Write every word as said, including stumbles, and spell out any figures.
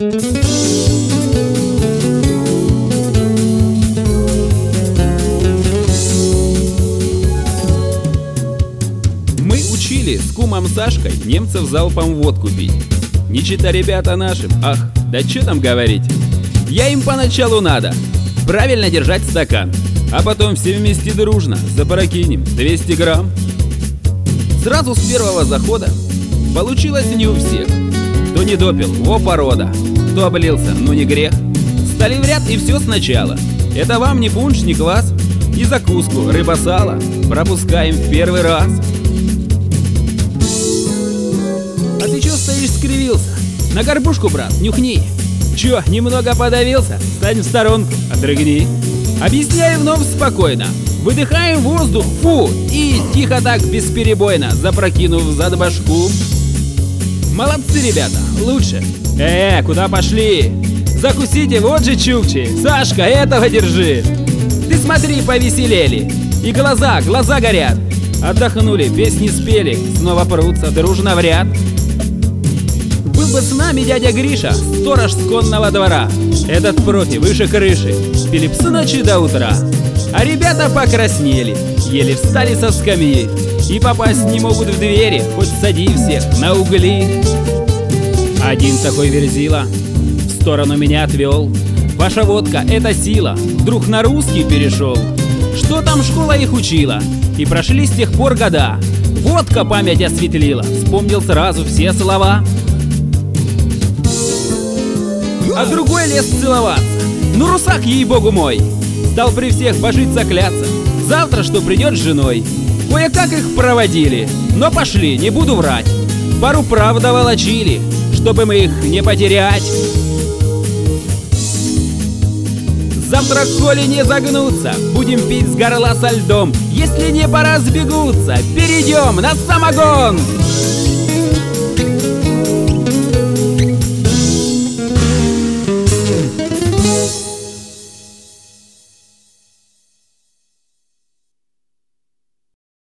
Мы учили с кумом Сашкой немцев залпом водку пить. Не чита ребята нашим, ах, да чё там говорить. Я им поначалу надо правильно держать стакан, а потом все вместе дружно запрокинем двести грамм. Сразу с первого захода получилось не у всех. Кто не допил, во порода, кто облился, ну не грех. Стали в ряд и все сначала. Это вам не пунш, не квас. И закуску, рыба-сало пропускаем в первый раз. А ты чё стоишь, скривился? На горбушку, брат, нюхни. Чё, немного подавился? Стань в сторонку, отрыгни. Объясняю вновь спокойно. Выдыхаем воздух, фу, и тихо так бесперебойно, запрокинув зад башку. Молодцы, ребята, лучше. Э, куда пошли? Закусите, вот же чукчи. Сашка, этого держи. Ты смотри, повеселели. И глаза, глаза горят. Отдохнули, песни спели, снова прутся дружно в ряд. Был бы с нами дядя Гриша, сторож с конного двора. Этот профи выше крыши, пили с ночи до утра. А ребята покраснели, еле встали со скамьи. И попасть не могут в двери, хоть сади всех на угли. Один такой верзила в сторону меня отвел. Ваша водка — это сила, вдруг на русский перешел. Что там школа их учила? И прошли с тех пор года. Водка память осветлила, вспомнил сразу все слова. А другой лез целоваться. Ну, русак, ей-богу мой, стал при всех божиться кляться. Завтра что придет с женой. Кое-как их проводили, но пошли, не буду врать. Пару правда волочили, чтобы мы их не потерять. Завтра, коли не загнуться, будем пить с горла со льдом. Если не пора сбегутся, перейдем на самогон.